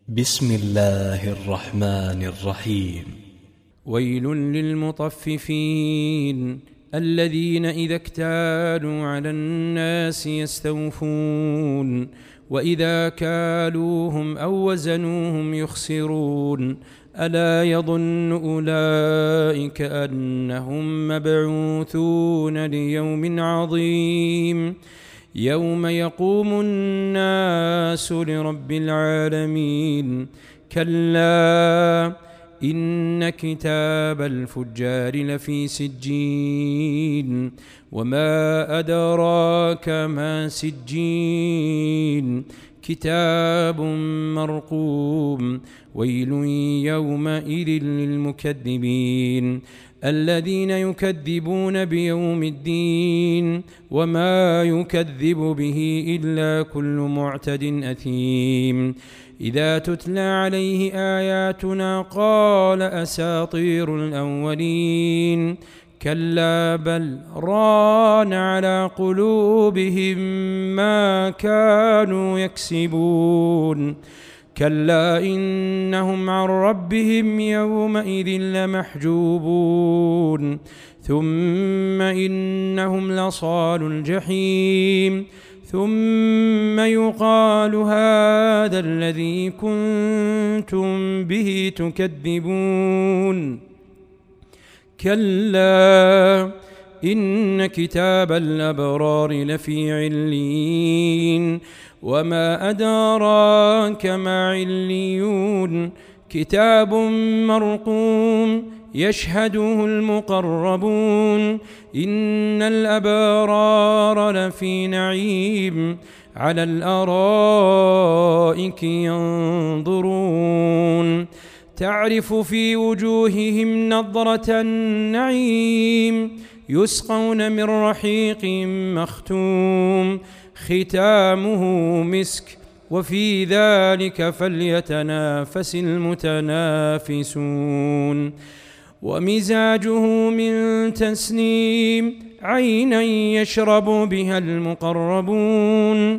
بسم الله الرحمن الرحيم. ويل للمطففين الذين إذا اكتالوا على الناس يستوفون وإذا كالوهم أو وزنوهم يخسرون ألا يظن أولئك أنهم مبعوثون ليوم عظيم يوم يقوم الناس لرب العالمين كلا إن كتاب الفجار لفي سجين وما أدراك ما سجين كتاب مرقوم ويل يومئذ للمكذبين الذين يكذبون بيوم الدين وما يكذب به إلا كل معتد أثيم إذا تتلى عليه آياتنا قال أساطير الأولين كلا بل ران على قلوبهم ما كانوا يكسبون كلا إنهم عن ربهم يومئذ لمحجوبون ثم إنهم لصالو الجحيم ثم يقال هذا الذي كنتم به تكذبون كلا إن كتاب الأبرار لفي عليين وما أدراك ما عليون كتاب مرقوم يشهده المقربون إن الأبرار لفي نعيم على الأرائك ينظرون تعرف في وجوههم نضرة النعيم يسقون من رحيق مختوم ختامه مسك وفي ذلك فليتنافس المتنافسون ومزاجه من تسنيم عينا يشرب بها المقربون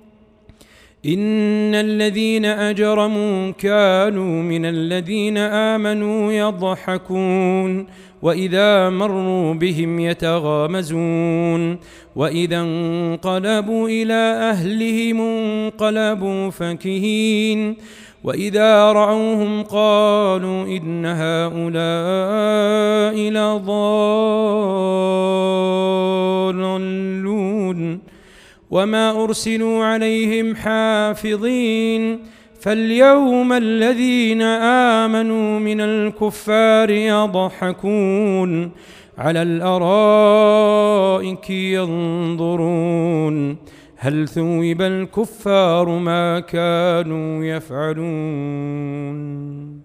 إن الذين أجرموا كانوا من الذين آمنوا يضحكون وإذا مروا بهم يتغامزون وإذا انقلبوا إلى أهلهم انقلبوا فكهين وإذا رأوهم قالوا إن هؤلاء لضالون وما أرسلوا عليهم حافظين فاليوم الذين آمنوا من الكفار يضحكون على الأرائك ينظرون هل ثوب الكفار ما كانوا يفعلون